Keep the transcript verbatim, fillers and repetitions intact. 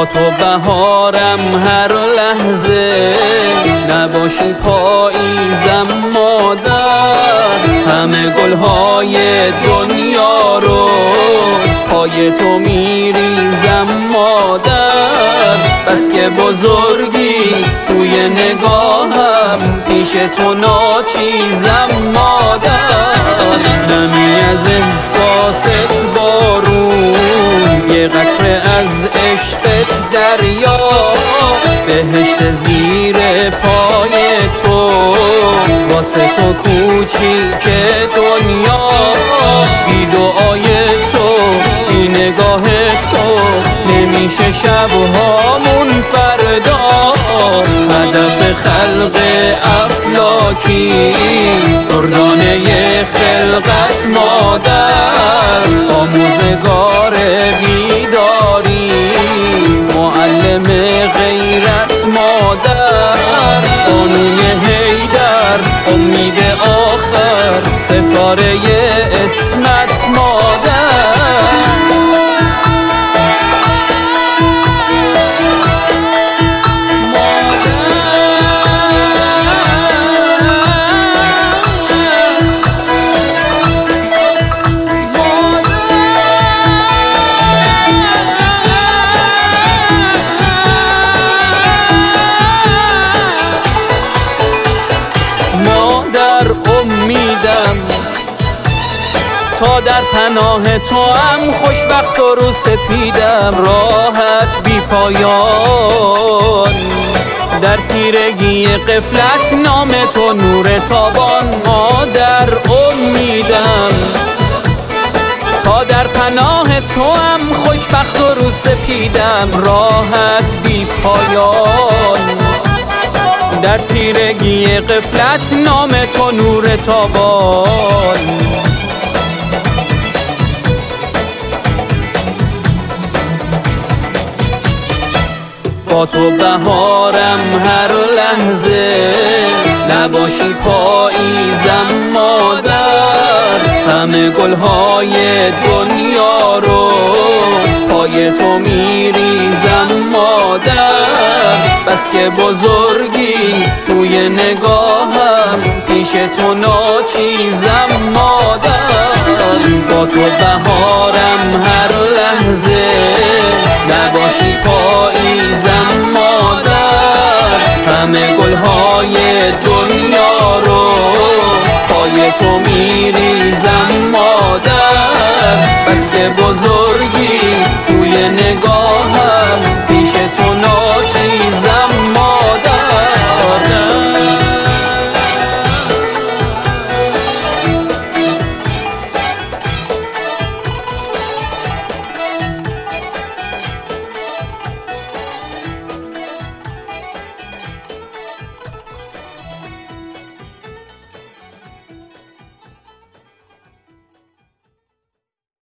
با تو بهارم هر لحظه، نباشی پاییزم مادر. همه گلهای دنیا رو پای تو میریزم مادر. بس که بزرگی توی نگاهم، پیش تو ناچیزم مادر. نمی از احساست بارون، یه قطره از عشقت دریا. بهشت زیر پای تو، واسه تو کوچیک دنیا. بی دعای تو، بی نگاه تو، نمیشه شبهامون فردا. هدف خلق افلاکی، دردانه خلقت مادر. آموزگار بیداری، معلم غیرت مادر. بانوی حیدر، امید آخر، ستاره اسمت مادر. امیدم تا در پناه تو هم، خوشبخت و رو سپیدم، راحت بی پایان. در تیرگی غفلت نام تو نور تابان. مادر امیدم تا در پناه تو هم، خوشبخت و رو سپیدم، راحت بی پایان. در تیرگی غفلت نام تو نور تابان. با تو بهارم هر لحظه، نباشی پاییزم مادر. همه گلهای دنیا رو پای تو میریزم مادر. بس که بزرگی توی نگاهم، پیش تو ناچیزم مادر. با تو بهارم هر لحظه، نباشی پاییزم مادر. همه گلهای دنیا رو پای تو میریزم مادر. بس که بزرگی توی نگاهم،